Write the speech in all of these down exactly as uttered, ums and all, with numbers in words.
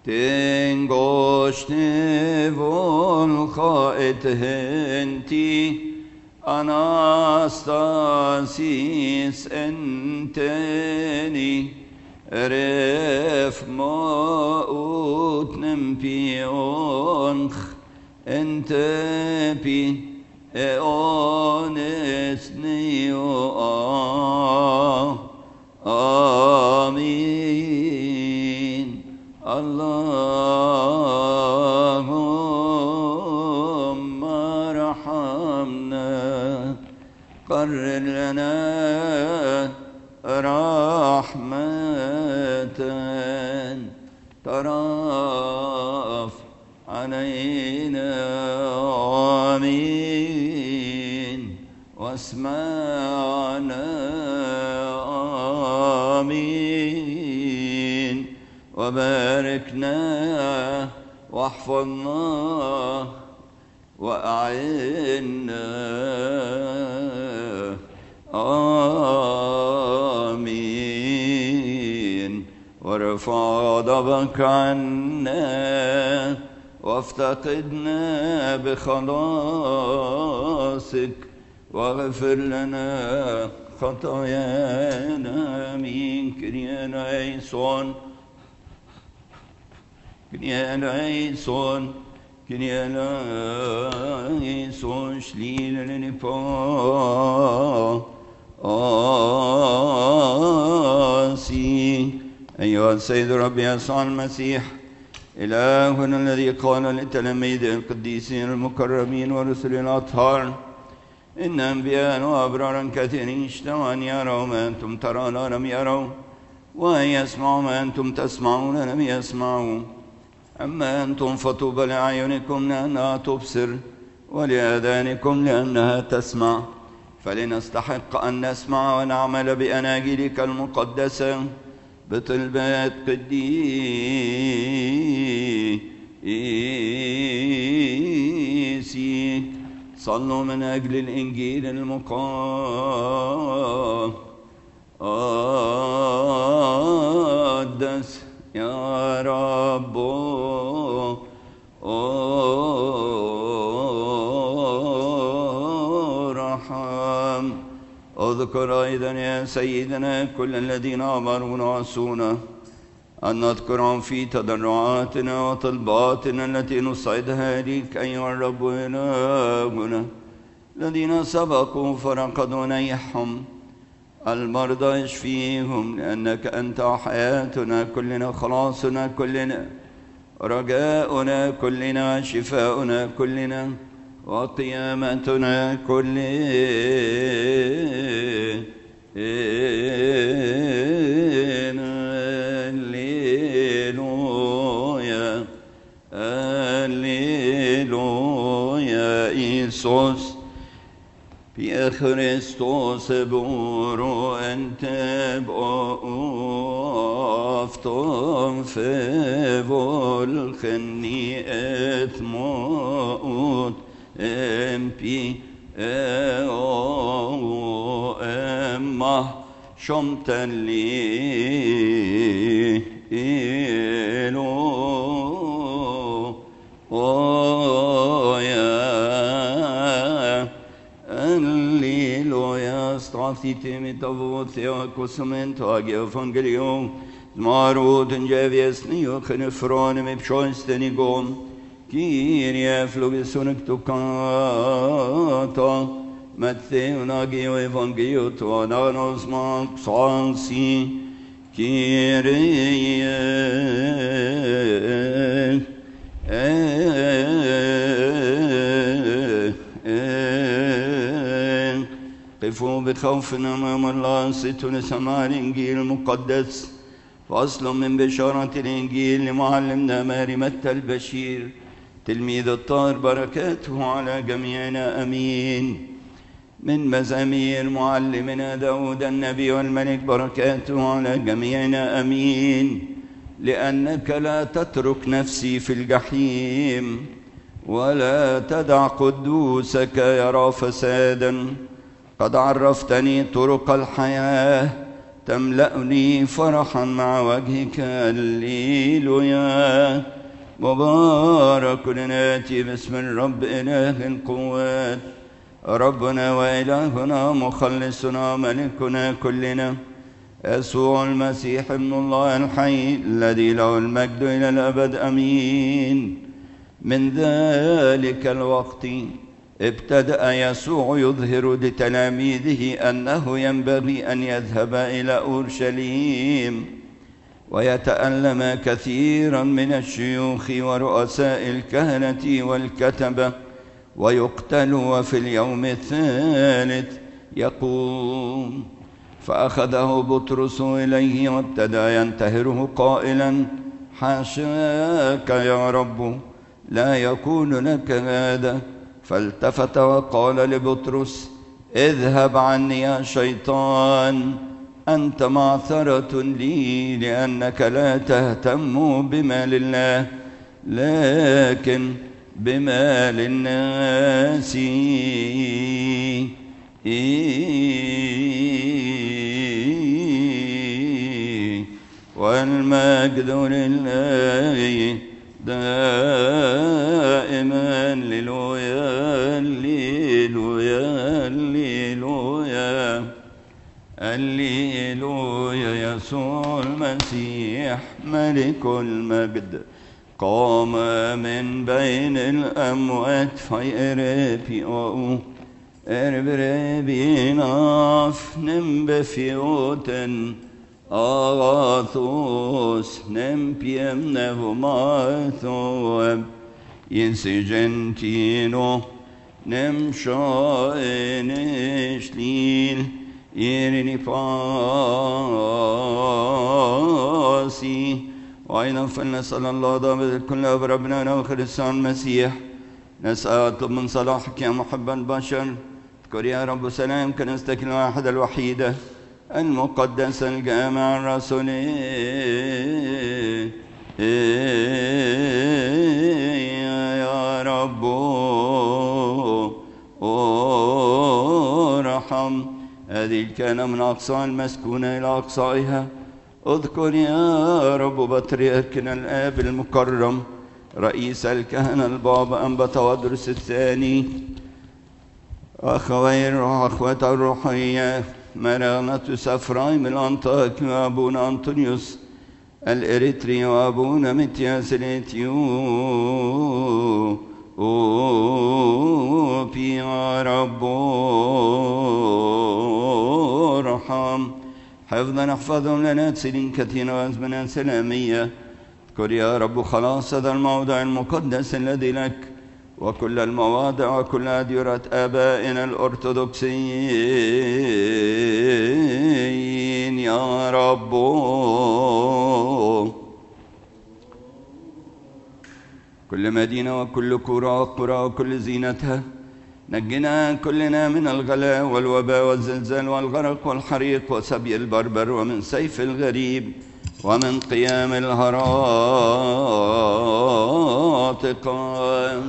تنگشته والخائت هنتی Anastasis enteni ref maut nempionch entepi eones neo amin Allahumma rahamna قرر لنا رحمة تراف علينا آمين واسمعنا آمين وباركنا واحفظنا وأعنا آمين وارفع غضبك عنا وافتقدنا بخلاصك واغفر لنا خطايانا آمين كريا ليسون كريا ليسون كريا ليسون شليل لنفا آسي أيها السيد ربي يسوع المسيح إلهنا الذي قال لتلاميذه القديسين المكرمين ورسل الأطهار إن أنبياء وأبرارا كثيرين اشتهوا أن يروا ما أنتم ترون لم يروا وأن يسمعوا ما أنتم تسمعون لم يسمعوا أما أنتم فطوبى لأعينكم لأنها تبصر ولآذانكم لأنها تسمع فلنستحق أن نسمع ونعمل بأناجيلك المقدسة بطلبات قديسيك صلوا من أجل الإنجيل المقدس يا رب ارحم اذكر أيضا يا سيدنا كل الذين أمرونا وعصونا أن نذكرهم في تضرعاتنا وطلباتنا التي نصعدها إليك أيها الرب إلهنا الذين سبقوا فرقدوا نيحهم المرضى اشفيهم لأنك أنت حياتنا كلنا خلاصنا كلنا رجاؤنا كلنا شفاؤنا كلنا وقيامتنا كلنا هللويا هللويا إيسوس في خريستوس بورو أنت بأفتم في volkeni et mout empi eo emma shomtali ilo oya alleluia strafite mitavotia cosumento agia evangelium Marut en jevjesni och knefrone med psjönsten igång. Kyrie flogesunek tokata. Matteun agio evangeliot och ananos maxansi. Kyrie قفوا بخوفنا أمام الله ستون سماع الإنجيل المقدس فصل من بشارة الإنجيل لمعلمنا ماري متى البشير تلميذ الطاهر بركاته على جميعنا أمين. من مزامير معلمنا داود النبي والملك بركاته على جميعنا أمين. لأنك لا تترك نفسي في الجحيم ولا تدع قدوسك يرى فسادا. قد عرفتني طرق الحياة تملأني فرحا مع وجهك. هللويا. مبارك آتي باسم الرب إله القوات، ربنا وإلهنا مخلصنا ملكنا كلنا يسوع المسيح ابن الله الحي الذي له المجد إلى الأبد. أمين. من ذلك الوقت ابتدأ يسوع يظهر لتلاميذه أنه ينبغي أن يذهب إلى أورشليم ويتألم كثيرا من الشيوخ ورؤساء الكهنة والكتبة ويقتل وفي اليوم الثالث يقوم. فأخذه بطرس إليه وابتدأ ينتهره قائلا: حاشاك يا رب، لا يكون لك هذا. فالتفت وقال لبطرس: اذهب عني يا شيطان، أنت معثرة لي، لأنك لا تهتم بمال الله لكن بمال الناس. والمجد لله دائما. هللويا هللويا هللويا هللويا. يسوع المسيح ملك المجد قام من بين الأموات فيربي أو اربربي نافنم بفيوتن أغاثوس نمبيم نفماثوب ينسجنتينو نمشاينشليل يرني فاسي. وأيضا فلنسأل الله ضابط الكل بربنا وخريستوس المسيح، نسأل أطلب من صلاحك يا محب البشر. اذكر يا رب سلام كنيستك الواحدة الوحيدة المقدسة الجامعة الرسولية يا رب ارحم هذه الكنيسة من أقصى المسكونة إلى أقصائها. اذكر يا رب بطريركنا الآب المكرم رئيس الكهنة البابا أنبا تودرس الثاني، أخوين وأخوات الروحية مرانة أفرايم الأنطاكي وأبونا أنطونيوس الإريتري وأبونا متياس الإثيوبي يا رب ارحم. حفظا احفظهم لنا سنين كثيرة وأزمنة سلامية. اذكر يا رب خلاص هذا الموضع المقدس الذي لك وكل المواضع وكل أديرة آبائنا الأرثوذكسيين يا رب. كل مدينة وكل قرى وقرى وكل زينتها نجنا كلنا من الغلاء والوباء والزلزال والغرق والحريق وسبي البربر ومن سيف الغريب ومن قيام الهراطقة.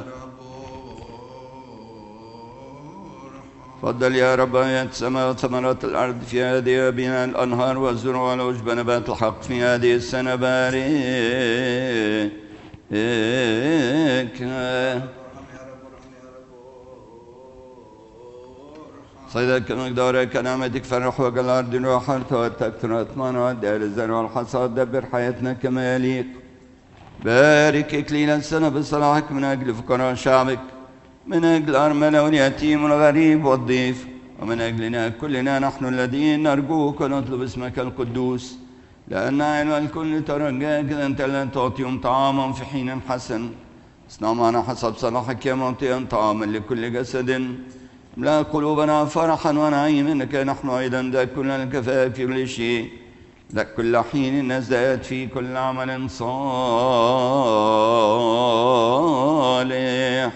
فضل يا رب آيات السماء وثمرات الأرض في هذه بناء الأنهار والزروع والعشب نبات الحق في هذه السنة. بارك صيدك مقدارك نعمتك فرح وقل الأرض وحرث والتكثر أثمان وأدى الزرع والحصاد. دبر حياتنا كما يليق. بارك إكليل السنة بصلاحك من أجل فقراء شعبك، من أجل الأرملة واليتيم والغريب والضيف، ومن أجلنا كلنا نحن الذين نرجوك ونطلب اسمك القدوس. لأن علم الكل ترجاك أنت لا تعطيهم طعاما في حين حسن. اصنع معنا حسب صلاحك يا معطيا طعاما لكل جسد. املأ قلوبنا فرحا ونعيم انك نحن ايضا ذاك كل الكفاءة في كل شيء، لك كل حين نزداد في كل عمل صالح.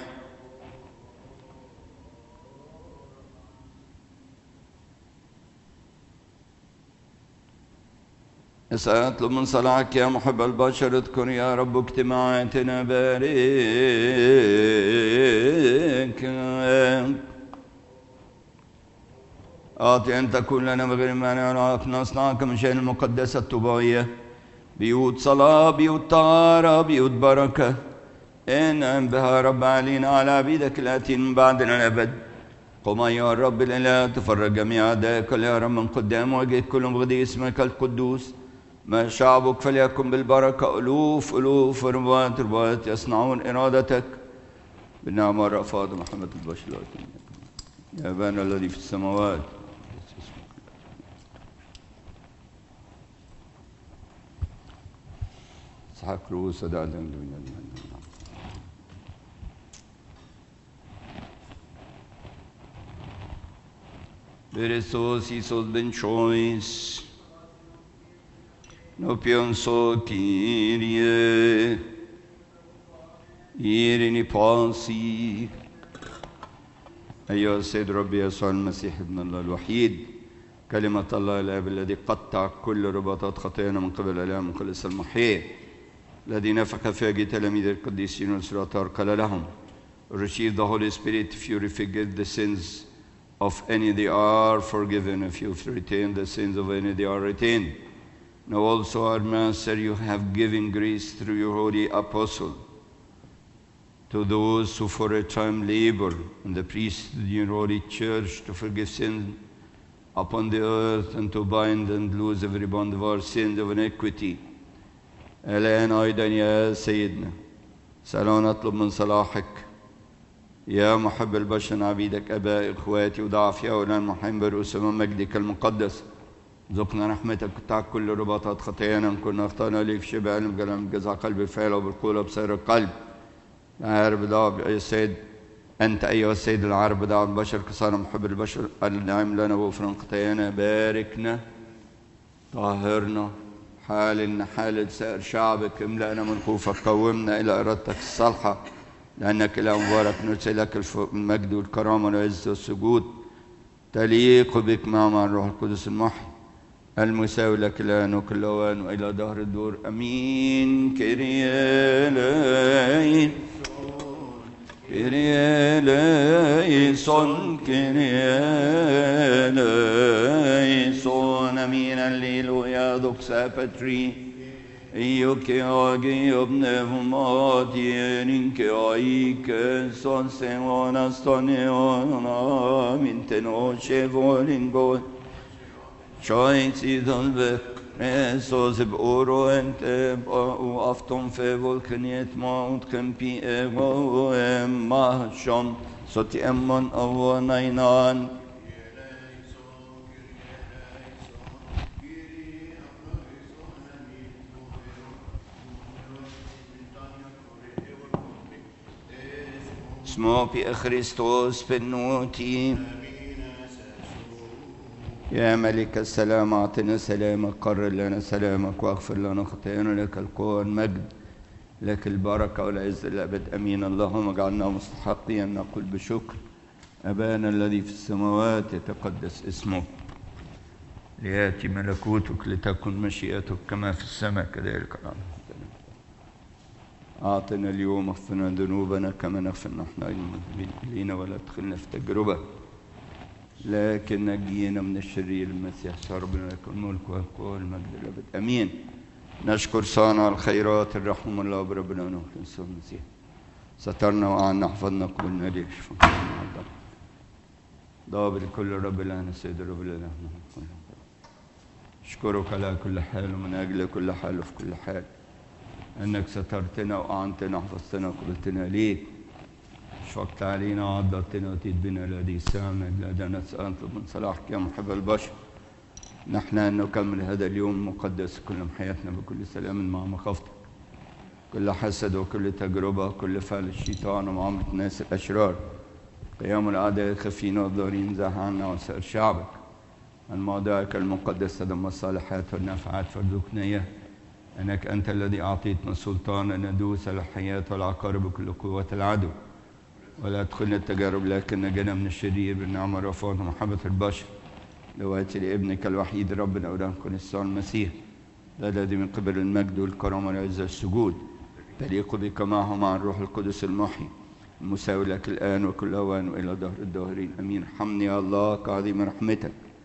أطلب من صلاحك يا محب البشر. اذكر يا رب اجتماعاتنا. بارك أعطي أن تكون لنا بغير مانع نصنعك من شأن المقدسة الطوباوية بيوت صلاة بيوت طهارة بيوت بركة إن بها رب علينا على عبيدك الآتين من بعدنا الأبد. قم أيها الرب الإله تفرج جميع أعدائك يا رب من قدام وجهك كلهم بغضي اسمك القدوس. ما شعبك فليكن بالبركة ألوف ألوف ربوات ربوات يصنعون إرادتك بالنعمة والرأفات محمد البشر. يا أبانا الذي في السماوات اسحاق رؤوس دعنا من المن. Beresos Isos ben choice no pienso Kyrie إيرني بانسي. أيها السيد ربي يسوع المسيح ابن الله الوحيد كلمة الله الآب الذي قطع كل رباطات خطايانا من قبل الآله من قدس المحيي الذي نفخ في أيدي تلاميذ القديسين والسلاطار قال لهم receive the Holy Spirit if you forgive the sins of any they are forgiven, if you retain the sins of any they are retained. Now also our Master you have given grace through your holy apostle to those who for a time labor in the priesthood of your holy church to forgive sins upon the earth and to bind and loose every bond of our sins of iniquity. الآن أيضا يا سيدنا سألنا نطلب من صلاحك يا محب البشر عبيدك أباء إخواتي وضعف يا أولان محيم برؤوس أمام مجدك المقدس. ذقنا رحمتك قطع كل رباطات خطايانا كنا أخطأنا ليك في شبه علم كلام جزع قلب الفعل وبالقول وبصير القلب. العارب دعوة يا سيد أنت أيها السيد العارب دعوة البشر كصار محب البشر النعم لنا وغفران خطايانا. باركنا طهرنا حالنا حال سائر شعبك املأنا من خوفك قومنا إلى إرادتك الصالحة لأنك إله مبارك نرسل لك المجد والكرامة والعز والسجود تليق بك مع الروح القدس المحي المساوي لك الآن وكل أوان وإلى دهر الدور أمين. كيريا لين كيريا ليسون كيريا ليسون أمين. الليلويا دوكسا باتري Io che oggi obnevo tieni che oi che son se ona stone ona minte no che volingo choi si dolve reso zeb oro ente u afton fe volkaniet mount campi ego ma shom soti emmon avonainan. اسمه في خريستوس بنوتي. يا ملك السلام أعطنا سلامك قرر لنا سلامك واغفر لنا خطايانا. لك القوة والمجد لك البركة والعز الأبد أمين. اللهم اجعلنا مستحقين نقول بشكر أبانا الذي في السماوات يتقدس اسمك ليأتي ملكوتك لتكن مشيئتك كما في السماء كذلك على الأرض. أعطنا اليوم اغفرنا ذنوبنا كما نغفر نحن المذنبين إلينا ولا تدخلنا في تجربة لكن نجينا من الشرير. المسيح ربنا لك الملك والقوة والمجد الأبد أمين. نشكر صانع الخيرات الرحمة الله بربنا ونحن نسوع المسيح سترنا وأعنا حفظنا قبلنا ليك شفانا ضابط كل رب لنا سيد رب لنا. أشكرك على كل حال ومن أجل كل حال وفي كل حال أنك سترتنا وأعنتنا وحفظتنا وقبلتنا ليك. شفقت علينا وعضدتنا وأتيت بنا الذي سامنا لدينا نسأل من صلاحك يا محب البشر. نحن أن نكمل هذا اليوم المقدس كل حياتنا بكل سلام مع مخافتك. كل حسد وكل تجربة وكل فعل الشيطان ومعاملة الناس الأشرار قيام الأعداء الخفين والضارين زاح عنا وسائر شعبك عن مواضعك المقدسة دم الصالحات والنافعات فارزقنا إياه. أنك أنت الذي أعطيتنا سلطان أن ندوس على الحياة والعقارب بكل قوة العدو ولا تدخلنا التجارب لكن نجنا من الشرير بالنعمة والرفاة ومحبة البشر لواتي لابنك الوحيد ربنا ولنكن يسوع المسيح الذي من قبل المجد والكرامة والعزة والسجود تليق بك معه مع الروح القدس المحيي المساوي لك الآن وكل أوان وإلى دهر الداهرين أمين. ارحمني يا الله كعظيم رحمتك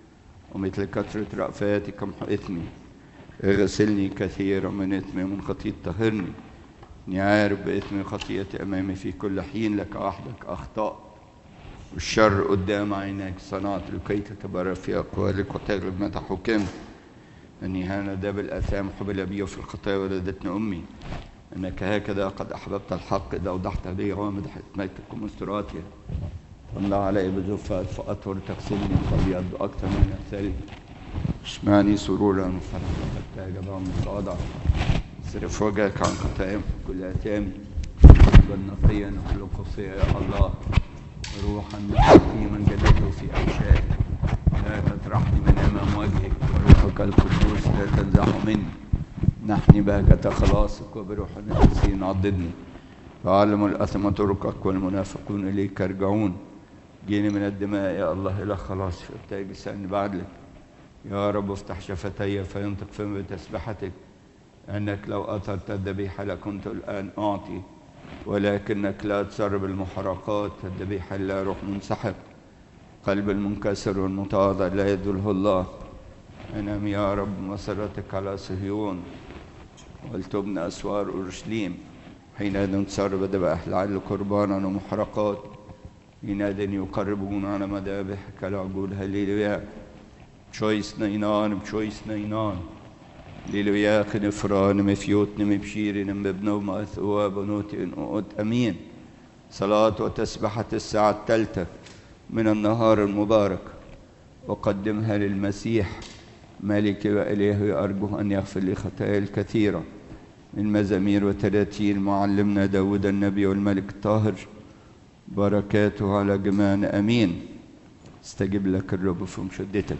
ومثل كثرة رأفاتك امحو إثمي. اغسلني كثيرا من إثمي ومن خطيئتي طهرني. إني عارف بإثمي وخطيئتي أمامي في كل حين، لك وحدك أخطأت والشر قدام عينيك صنعت، لكي تتبرر في أقوالك وتغلب متى حكمت. أني هانذا بالآثام حبل بي وفي الخطايا ولدتني أمي. أنك هكذا قد أحببت الحق إذا أوضحت لي غامض حكمتك ومستراتها. تملأ علي بزفات فأطهر، تغسلني فأبيض أكثر من الثلج. اشمعني سرورا وفرحا حتى جبع متواضع. صرف وجهك عن خطاياي كل آثامي. قلبا نقيا اخلقه فيا يا الله، روحا حكيما جدده في أحشائي. لا تطرحني من أمام وجهك، وروحك القدوس لا تنزعه مني. نحني بهجة خلاصك وبروح القدس نعضدني. فعلم الأثم طرقك والمنافقون إليك يرجعون. جيني من الدماء يا الله إلى خلاص، فابتهج لساني بعدلك. يا رب افتح شفتي فينطق فمي بتسبحتك. أنك لو أثرت الذبيحة لكنت الآن أعطي، ولكنك لا تسرب المحرقات. الذبيحة لا روح منسحب. قلب المنكسر والمتواضع لا يذله الله. أنام يا رب مسرتك على صهيون، ولتبنى أسوار أورشليم. حينئذ تسرب ذبائح العدل قربانا ومحرقات. حينئذ يقربون على مذابحك العجول. هللويا. بشويس نينان بشويس نينان. هللويا. خنفران مفيوت مبشير مبنو ما ثواب نوت إن أمين. صلاة وتسبحة الساعة الثالثة من النهار المبارك، وقدمها للمسيح ملكي وإلهي. أرجو أن يغفر لي خطاياي الكثيرة. من مزامير وتراتيل معلمنا داود النبي والملك الطاهر، بركاته على جميعنا أمين. استجب لك الرب في مشدتك.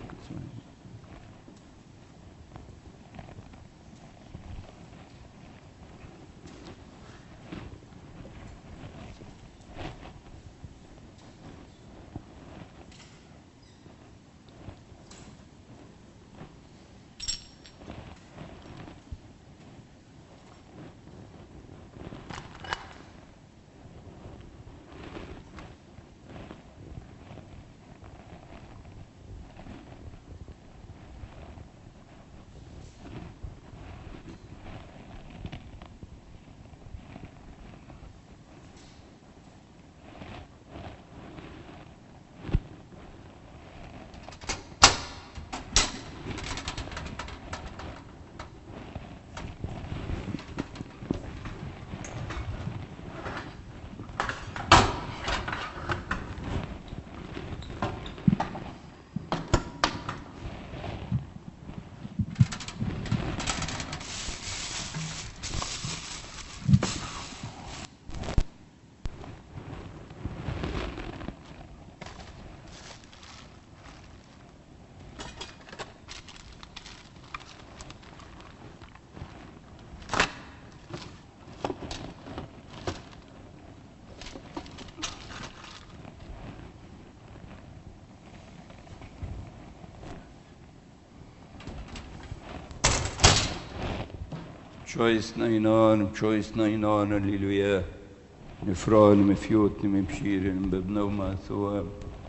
بشويس نينان بشويس نينان. هللويا. نفران مفيوت مبشير ببنو ما ثواب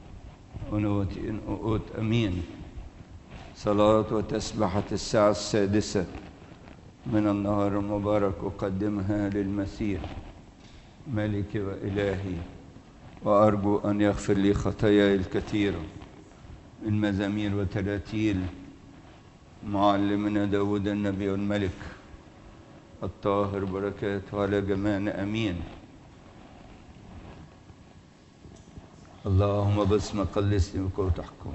ونوت إن أوت أمين. صلاة وتسبحة الساعة السادسة من النهار المبارك، أقدمها للمسيح ملكي وإلهي. وأرجو أن يغفر لي خطاياي الكثيرة. من مزامير وتراتيل معلمنا داود النبي والملك الطاهر، بركاته على جميعنا أمين. اللهم باسمك قدسني وكن تحكم.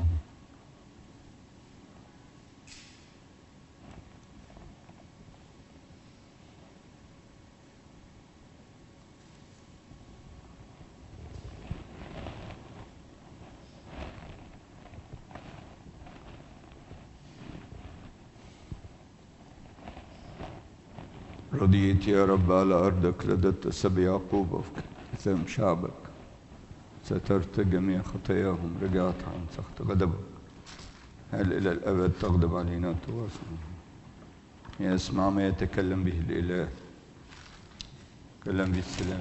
رضيت يا رب على أرضك، رددت سبي يعقوب وفي إثام شعبك. سترت جميع خطاياهم، رجعت عن سخط غضبك. هل إلى الأبد تغضب علينا وتواصل؟ يسمع ما يتكلم به الإله، كلام بالسلام.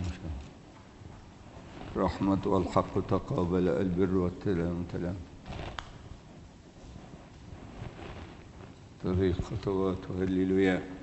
رحمة والحق تقابل، البر والتلام تلام. طريق خطوات. هللويا.